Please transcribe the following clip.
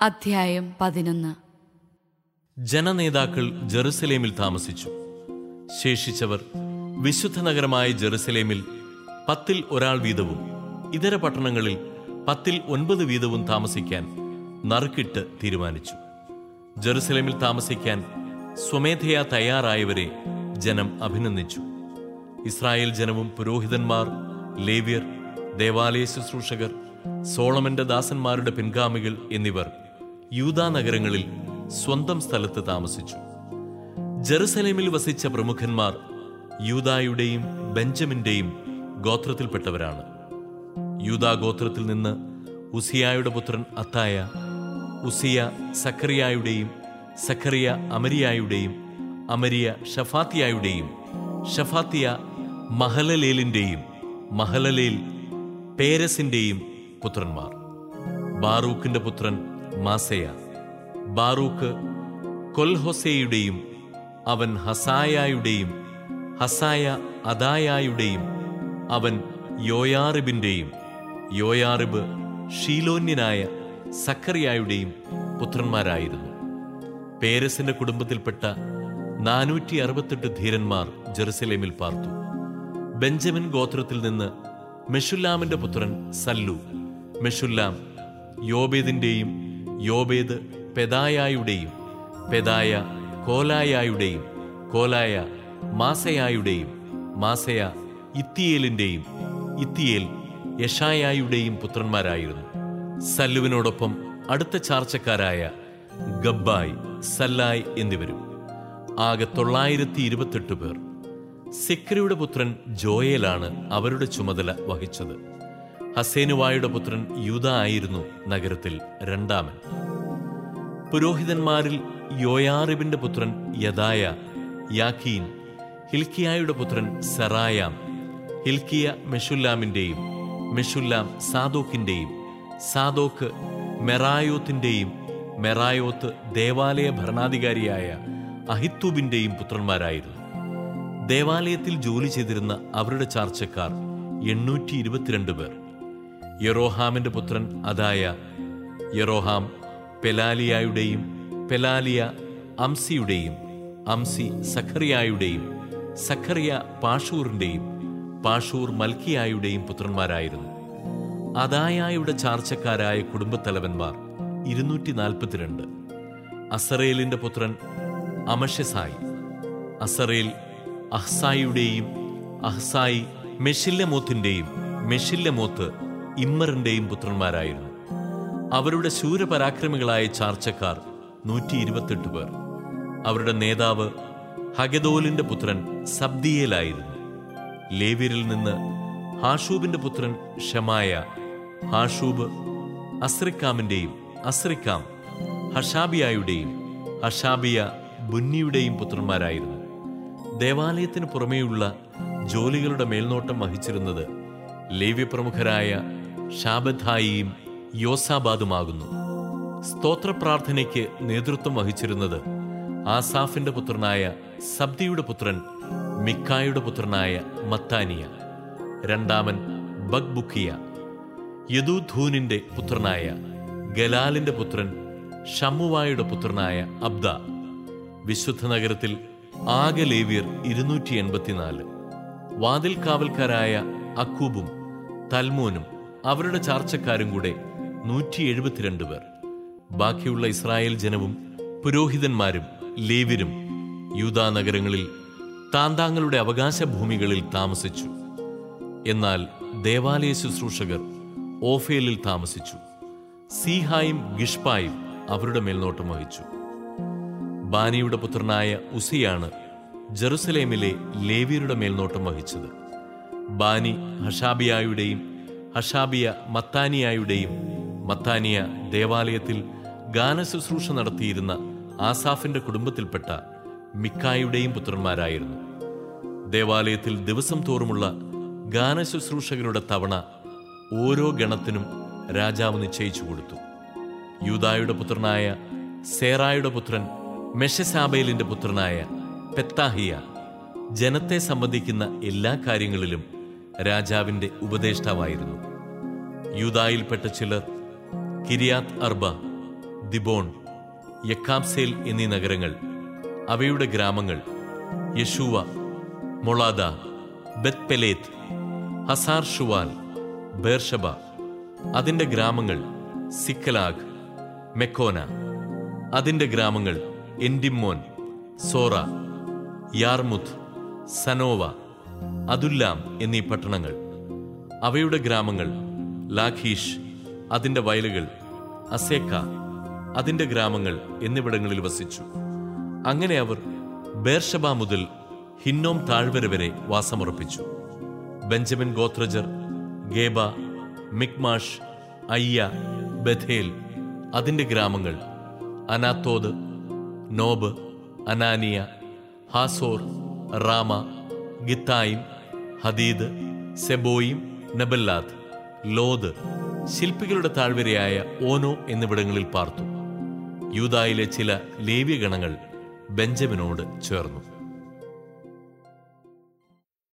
അധ്യായം 11. ജനനേതാക്കൾ ജെറുസലേമിൽ താമസിച്ചു. ശേഷിച്ചവർ വിശുദ്ധ നഗരമായ ജെറുസലേമിൽ 10 ഒരാൾ വീതവും ഇതര പട്ടണങ്ങളിൽ 10 വീതവും താമസിക്കാൻ നറുക്കിട്ട് തീരുമാനിച്ചു. ജെറുസലേമിൽ താമസിക്കാൻ സ്വമേധയാ തയ്യാറായവരെ ജനം അഭിനന്ദിച്ചു. ഇസ്രായേൽ ജനവും പുരോഹിതന്മാർ, ലേവ്യർ, ദേവാലയ ശുശ്രൂഷകർ, സോളമന്റെ ദാസന്മാരുടെ പിൻഗാമികൾ എന്നിവർ യൂദാ നഗരങ്ങളിൽ സ്വന്തം സ്ഥലത്ത് താമസിച്ചു. ജെറുസലേമിൽ വസിച്ച പ്രമുഖന്മാർ യൂദായുടെയും ബെഞ്ചമിന്റെയും ഗോത്രത്തിൽപ്പെട്ടവരാണ്. യൂദാ ഗോത്രത്തിൽ നിന്ന് ഉസിയായുടെ പുത്രൻ അത്തായ, ഉസിയ സഖറിയായുടെയും, സഖറിയ അമരിയായുടെയും, അമരിയ ഷഫാത്തിയായുടെയും, ഷഫാത്തിയ മഹലലേലിന്റെയും, മഹലലേൽ പേരസിന്റെയും പുത്രന്മാർ. ബാറൂക്കിന്റെ പുത്രൻ മാസയ. ബാറൂക്ക് കൊൽഹൊസേയുടെയും, അവൻ ഹസായായുടെയും, ഹസായ അദായായുടെയും, അവൻ യോയാറിബിന്റെയും, യോയാറിബ് ഷീലോന്യനായ സഖറിയായുടെയും പുത്രന്മാരായിരുന്നു. പേരസിന്റെ കുടുംബത്തിൽപ്പെട്ട 468 ധീരന്മാർ ജെറുസലേമിൽ പാർത്തു. ബെഞ്ചമിൻ ഗോത്രത്തിൽ നിന്ന് മെഷുല്ലാമിന്റെ പുത്രൻ സല്ലു. മെഷുല്ലാം യോബേദിന്റെയും, യോബേദ് പെദായായുടെയും, പെദായ കോലായായുടെയും, കോലായ മാസയായുടെയും, മാസയ ഇത്തിയേലിന്റെയും, ഇത്തിയേൽ യശായായുടെയും പുത്രന്മാരായിരുന്നു. സല്ലുവിനോടൊപ്പം അടുത്ത ചാർച്ചക്കാരായ ഗബ്ബായ്, സല്ലായ് എന്നിവരും. ആകെ 928 പേർ. സിക്രിയുടെ പുത്രൻ ജോയേലാണ് അവരുടെ ചുമതല വഹിച്ചത്. ഹസേനുവായുടെ പുത്രൻ യൂദാ ആയിരുന്നു നഗരത്തിൽ രണ്ടാമൻ. പുരോഹിതന്മാരിൽ യോയാറിബിന്റെ പുത്രൻ യദായ, യാക്കീൻ, ഹിൽക്കിയായുടെ പുത്രൻ സെറായാം. ഹിൽക്കിയ മെഷുല്ലാമിന്റെയും, മെഷുല്ലാം സാദോക്കിന്റെയും, സാദോക്ക് മെറായോത്തിന്റെയും, മെറായോത്ത് ദേവാലയ ഭരണാധികാരിയായ അഹിത്തൂബിന്റെയും പുത്രന്മാരായിരുന്നു. ദേവാലയത്തിൽ ജോലി ചെയ്തിരുന്ന അവരുടെ ചാർച്ചക്കാർ 822 പേർ. യെറോഹാമിന്റെ പുത്രൻ അദായ. യെറോഹാം പെലാലിയായുടെയും, പെലാലിയ അംസിയുടെയും, അംസി സഖറിയായുടെയും, സഖറിയ പാഷൂറിന്റെയും, പാഷൂർ മൽക്കിയായുടെയും പുത്രന്മാരായിരുന്നു. അദായായുടെ ചാർച്ചക്കാരായ കുടുംബത്തലവന്മാർ 242. അസറേലിന്റെ പുത്രൻ അമഷസായി. അസറേൽ അഹ്സായിയുടെയും, അഹ്സായി മെഷില്ലമോത്തിന്റെയും, മെഷില്ലമോത്ത് ഇമ്മറിന്റെയും പുത്രന്മാരായിരുന്നു. അവരുടെ ശൂരപരാക്രമികളായ ചാർച്ചക്കാർ 128 പേർ. അവരുടെ നേതാവ് ഹഗദോലിന്റെ പുത്രൻ സബ്ദിയേലായിരുന്നു. ലേവ്യരിൽ നിന്ന് ഹാഷൂബിന്റെ പുത്രൻ ഷമായ. ഹാഷൂബ് അസ്രിക്കാമിന്റെയും, അസ്രിക്കാം ഹഷാബിയായുടെയും, ഹഷാബിയ ബുന്നിയുടെയും പുത്രന്മാരായിരുന്നു. ദേവാലയത്തിന് പുറമേയുള്ള ജോലികളുടെ മേൽനോട്ടം വഹിച്ചിരുന്നത് ലേവ്യപ്രമുഖരായ ഷാബഥായിയും യോസാബാദുമാകുന്നു. സ്തോത്രപ്രാർത്ഥനയ്ക്ക് നേതൃത്വം വഹിച്ചിരുന്നത് ആസാഫിന്റെ പുത്രനായ സബ്ദിയുടെ പുത്രൻ മിക്കായുടെ പുത്രനായ മത്താനിയ. രണ്ടാമൻ ബഗ്ബുക്കിയ. യദൂഥൂനിന്റെ പുത്രനായ ഗലാലിന്റെ പുത്രൻ ഷമ്മുവായുടെ പുത്രനായ അബ്ദ. വിശുദ്ധ നഗരത്തിൽ ആകെ ലേവ്യർ 284. വാതിൽ കാവൽക്കാരായ അക്കൂബും തൽമോനും അവരുടെ ചാർച്ചക്കാരും കൂടെ 172 പേർ. ബാക്കിയുള്ള ഇസ്രായേൽ ജനവും പുരോഹിതന്മാരും ലേവ്യരും യൂദാ നഗരങ്ങളിൽ താന്താങ്ങളുടെ അവകാശ ഭൂമികളിൽ താമസിച്ചു. എന്നാൽ ദേവാലയ ശുശ്രൂഷകർ ഓഫേലിൽ താമസിച്ചു. സീഹായും ഗിഷ്പായും അവരുടെ മേൽനോട്ടം വഹിച്ചു. ബാനിയുടെ പുത്രനായ ഉസിയാണ് ജെറുസലേമിലെ ലേവ്യരുടെ മേൽനോട്ടം വഹിച്ചത്. ബാനി ഹഷാബിയായുടെയും, ഹഷാബിയ മത്താനിയായുടെയും, മത്താനിയ ദേവാലയത്തിൽ ഗാനശുശ്രൂഷ നടത്തിയിരുന്ന ആസാഫിന്റെ കുടുംബത്തിൽപ്പെട്ട മിക്കായുടെയും പുത്രന്മാരായിരുന്നു. ദേവാലയത്തിൽ ദിവസം തോറുമുള്ള ഗാനശുശ്രൂഷകരുടെ തവണ ഓരോ ഗണത്തിനും രാജാവ് നിശ്ചയിച്ചു കൊടുത്തു. യൂദായുടെ പുത്രനായ സേറായുടെ പുത്രൻ മെഷസാബേലിന്റെ പുത്രനായ പെത്താഹിയ ജനത്തെ സംബന്ധിക്കുന്ന എല്ലാ കാര്യങ്ങളിലും രാജാവിന്റെ ഉപദേഷ്ടാവായിരുന്നു. യൂദായിൽപ്പെട്ട ചിലർ കിരിയാത്ത് അർബ, ദിബോൺ, യക്കാംസേൽ എന്നീ നഗരങ്ങൾ, അവയുടെ ഗ്രാമങ്ങൾ, യശൂവ, മൊളാദ, ബെത്പെലേത്ത്, ഹസാർ ഷുവാൽ, ബേർഷബ, അതിന്റെ ഗ്രാമങ്ങൾ, സിക്കലാഗ്, മെക്കോന, അതിന്റെ ഗ്രാമങ്ങൾ, എൻഡിമ്മോൻ, സോറ, യാർമുത്ത്, സനോവ, അതുല്ലാം എന്നീ പട്ടണങ്ങൾ, അവയുടെ ഗ്രാമങ്ങൾ, ലാഖീഷ്, അതിന്റെ വയലുകൾ, അസേക്ക, അതിന്റെ ഗ്രാമങ്ങൾ എന്നിവിടങ്ങളിൽ വസിച്ചു. അങ്ങനെ അവർ ബേർഷബ മുതൽ ഹിന്നോം താഴ്വര വരെ വാസമുറപ്പിച്ചു. ബെഞ്ചമിൻ ഗോത്രജർ ഗേബ, മിക്മാഷ്, അയ്യ, ബഥേൽ, അതിന്റെ ഗ്രാമങ്ങൾ, അനാത്തോദ്, നോബ്, അനാനിയ, ഹാസോർ, റാമ, ഗിത്തായിം, ഹദീദ്, സെബോയിം, നെബല്ലാത്ത്, ലോദ്, ശില്പികളുടെ താഴ്വരയായ ഓനോ എന്നിവിടങ്ങളിൽ പാർത്തു. യൂദായിലെ ചില ലേവ്യഗണങ്ങൾ ബെഞ്ചമിനോട് ചേർന്നു.